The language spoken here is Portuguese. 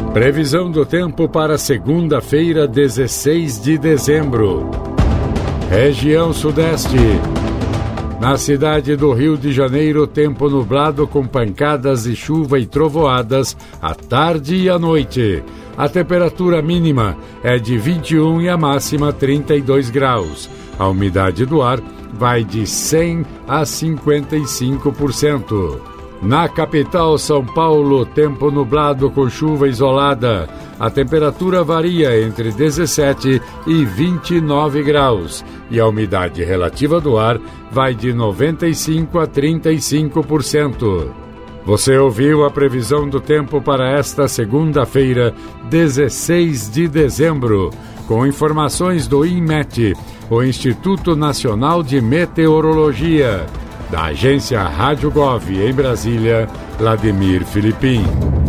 Previsão do tempo para segunda-feira, 16 de dezembro. Região Sudeste. Na cidade do Rio de Janeiro, tempo nublado com pancadas de chuva e trovoadas à tarde e à noite. A temperatura mínima é de 21 e a máxima 32 graus. A umidade do ar vai de 100 a 55%. Na capital São Paulo, tempo nublado com chuva isolada. A temperatura varia entre 17 e 29 graus. E a umidade relativa do ar vai de 95 a 35%. Você ouviu a previsão do tempo para esta segunda-feira, 16 de dezembro, com informações do INMET, o Instituto Nacional de Meteorologia. Da agência Rádio Gov, em Brasília, Vladimir Filipim.